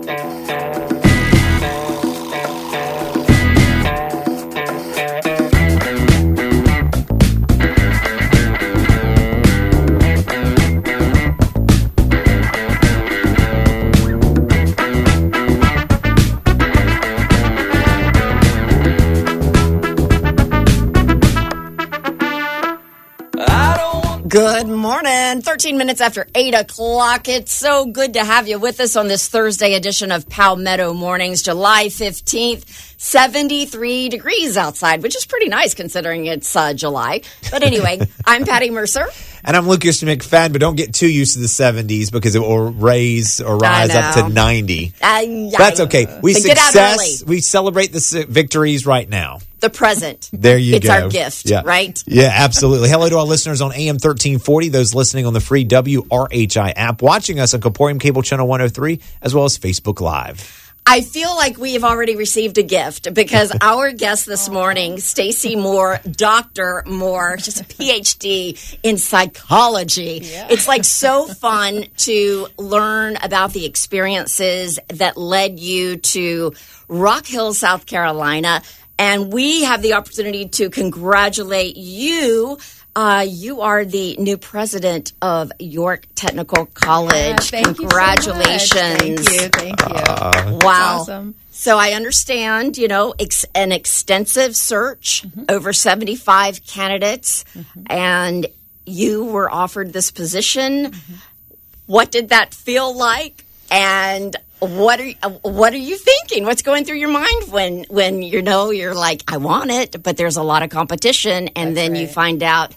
Good morning. 13 minutes after 8 o'clock. It's so good to have you with us on this Thursday edition of Palmetto Mornings, July 15th. 73 degrees outside, which is pretty nice considering it's July. But anyway, I'm Patty Mercer. And I'm Lucas McFadden, but don't get too used to the 70s because it will rise up to 90. That's okay. We celebrate the victories right now. The present. There you it's go. It's our gift, right? Yeah, absolutely. Hello to our listeners on AM 1340, those listening on the free WRHI app, watching us on Comporium Cable Channel 103, as well as Facebook Live. I feel like we have already received a gift because our guest this morning, Stacey Moore, Dr. Moore, just a PhD in psychology. Yeah. It's like so fun to learn about the experiences that led you to Rock Hill, South Carolina. And we have the opportunity to congratulate you. You are the new president of York Technical College. Congratulations. You so Thank you. Wow. Awesome. So I understand, an extensive search, over 75 candidates, and you were offered this position. What did that feel like? And what are you thinking? What's going through your mind when you're like, I want it, but there's a lot of competition, and then you find out.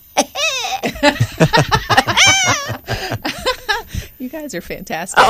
You guys are fantastic.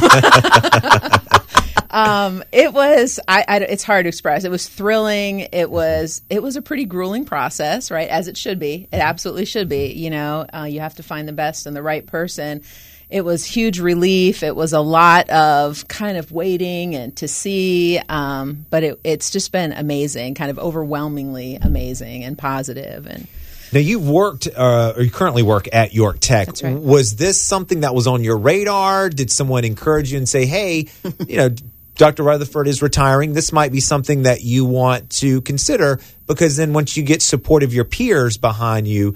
It was. It's hard to express. It was thrilling. It was a pretty grueling process, right? As it should be. It absolutely should be. You have to find the best and the right person. It was huge relief. It was a lot of kind of waiting and to see, but it's just been amazing, kind of overwhelmingly amazing and positive. And now you've worked, or you currently work at York Tech. That's right. Was this something that was on your radar? Did someone encourage you and say, "Hey, Dr. Rutherford is retiring. This might be something that you want to consider," because then once you get support of your peers behind you,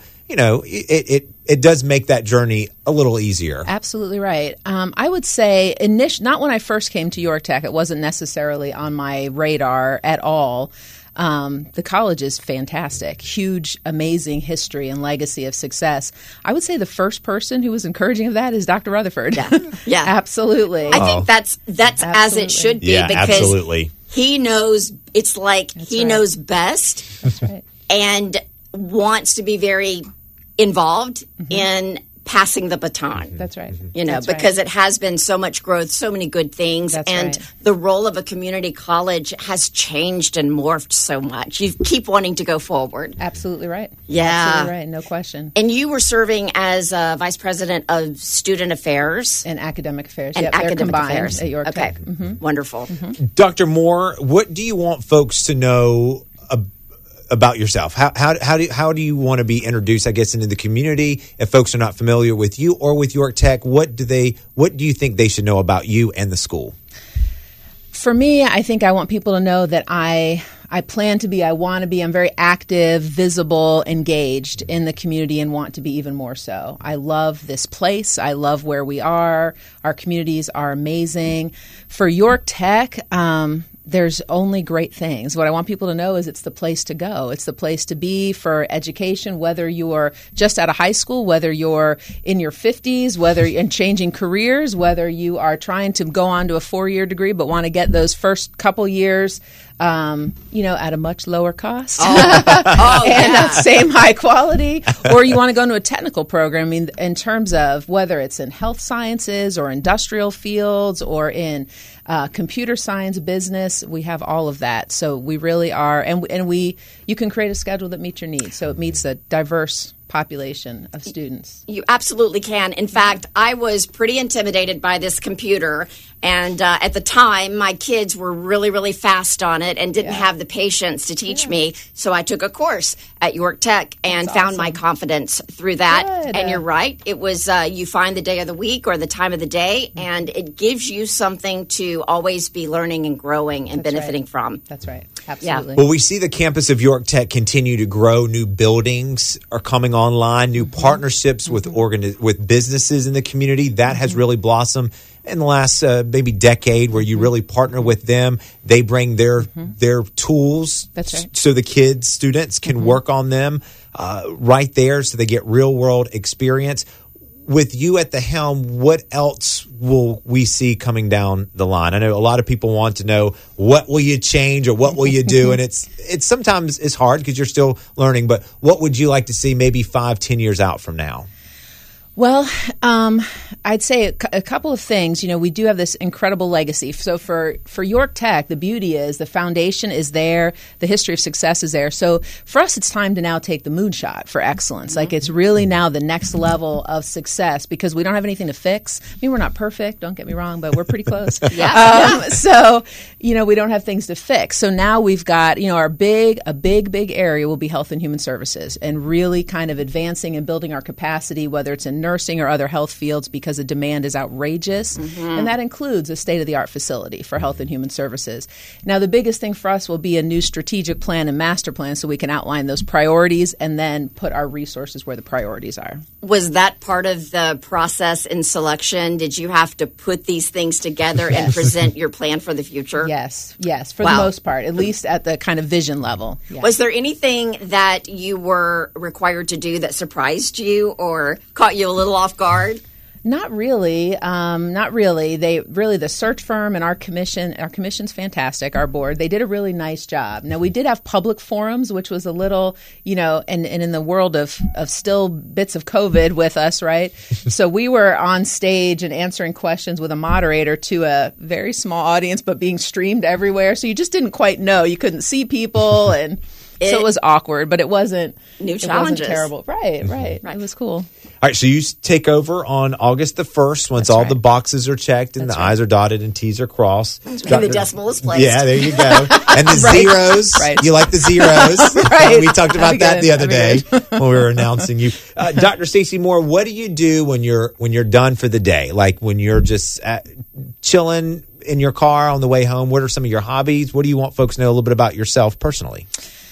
it does make that journey a little easier. Absolutely right. I would say not when I first came to York Tech, it wasn't necessarily on my radar at all. The college is fantastic, huge, amazing history and legacy of success. I would say the first person who was encouraging of that is Dr. Rutherford. Yeah. Absolutely. I think that's as it should be because absolutely. He knows. It's like he knows best. That's right. And wants to be very involved in passing the baton. That's right. Because it has been so much growth, so many good things. That's and right. The role of a community college has changed and morphed so much. You keep wanting to go forward. Absolutely right. Yeah. Absolutely right. No question. And you were serving as Vice President of Student Affairs. And Academic Affairs. And they're combined affairs. at York Tech. Wonderful. Dr. Moore, what do you want folks to know about yourself? How do you want to be introduced, I guess, into the community? If folks are not familiar with you or with York Tech, what do you think they should know about you and the school? For me, I think I want people to know that I plan to be, I want to be, I'm very active, visible, engaged in the community and want to be even more so. I love this place. I love where we are. Our communities are amazing. For York Tech, there's only great things. What I want people to know is it's the place to go. It's the place to be for education, whether you're just out of high school, whether you're in your 50s, whether you're changing careers, whether you are trying to go on to a 4-year degree but want to get those first couple years at a much lower cost and same high quality, or you want to go into a technical program. I mean, in terms of whether it's in health sciences or industrial fields or in computer science, business, we have all of that. So we really are, and you can create a schedule that meets your needs. So it meets a diverse population of students. You absolutely can. In fact, I was pretty intimidated by this computer. And at the time, my kids were really, really fast on it and didn't have the patience to teach me. So I took a course at York Tech and found my confidence through that. Good. And you're right. It was you find the day of the week or the time of the day, and it gives you something to always be learning and growing and benefiting from. That's right. Absolutely. Well, we see the campus of York Tech continue to grow. New buildings are coming online, new partnerships with with businesses in the community. That has really blossomed in the last maybe decade, where you really partner with them. They bring their tools. That's right. So the students can work on them right there, so they get real world experience. With you at the helm, what else will we see coming down the line? I know a lot of people want to know, what will you change or what will you do? And it's sometimes it's hard because you're still learning, but what would you like to see maybe 5-10 years out from now? Well, I'd say a couple of things. You know, we do have this incredible legacy. So for York Tech, the beauty is the foundation is there, the history of success is there. So for us, it's time to now take the moonshot for excellence. Like, it's really now the next level of success, because we don't have anything to fix. I mean, we're not perfect, don't get me wrong, but we're pretty close. So, you know, we don't have things to fix. So now we've got, you know, a big area will be health and human services, and really kind of advancing and building our capacity, whether it's in nursing or other health fields, because the demand is outrageous. And that includes a state-of-the-art facility for health and human services. Now, the biggest thing for us will be a new strategic plan and master plan, so we can outline those priorities and then put our resources where the priorities are. Was that part of the process in selection? Did you have to put these things together and present your plan for the future? Yes, for the most part, at least at the kind of vision level. Yeah. Was there anything that you were required to do that surprised you or caught you a little off guard? Not really. Not really. The search firm and our commission's fantastic, our board, they did a really nice job. Now, we did have public forums, which was a little, you know, and in the world of still bits of COVID with us, right? So we were on stage and answering questions with a moderator to a very small audience, but being streamed everywhere. So you just didn't quite know. You couldn't see people, and so it was awkward, but it wasn't new challenges. It wasn't terrible. Right. It was cool. All right, so you take over on August the 1st once all the boxes are checked and the I's are dotted and T's are crossed. And the decimal is placed. Yeah, there you go. And the zeros. You like the zeros. We talked about that the other day when we were announcing you. Dr. Stacey Moore, what do you do when you're done for the day? Like when you're just chilling in your car on the way home? What are some of your hobbies? What do you want folks to know a little bit about yourself personally?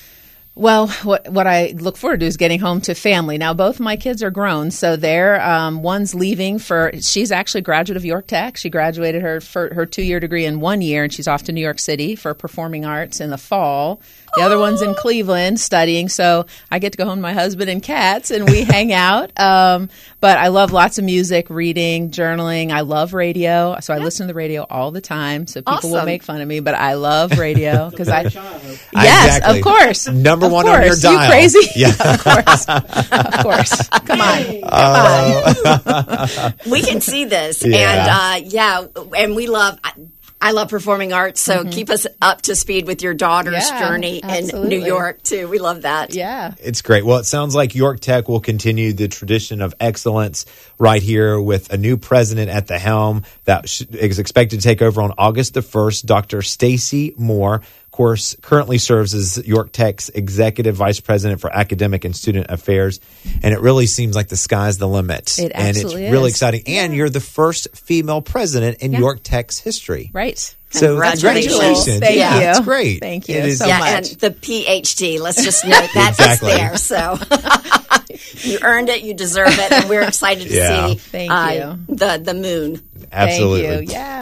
Well, what I look forward to is getting home to family. Now, both my kids are grown, so one's leaving she's actually a graduate of York Tech. She graduated her 2-year degree in 1 year, and she's off to New York City for performing arts in the fall. The other one's in Cleveland studying, so I get to go home to my husband and cats, and we hang out. But I love lots of music, reading, journaling. I love radio, so I listen to the radio all the time. So people will make fun of me, but I love radio because yes, exactly. Of course, number one on your dial. You crazy? Yeah, of course. Come on. We can see this, and we love. I love performing arts, so keep us up to speed with your daughter's journey in New York, too. We love that. Yeah. It's great. Well, it sounds like York Tech will continue the tradition of excellence right here with a new president at the helm that is expected to take over on August the 1st, Dr. Stacey Moore. Of course, currently serves as York Tech's Executive Vice President for Academic and Student Affairs. And it really seems like the sky's the limit. It absolutely is. Really exciting. And you're the first female president in York Tech's history. Right. So congratulations. Thank you. It's great. Thank you so much. And the PhD, let's just note that exactly. It's there. So you earned it, you deserve it, and we're excited to see Thank you. the moon. Absolutely. Thank you. Yeah.